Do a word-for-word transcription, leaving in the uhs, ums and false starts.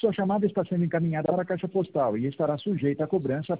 Sua chamada está sendo encaminhada para a caixa postal e estará sujeita a cobrança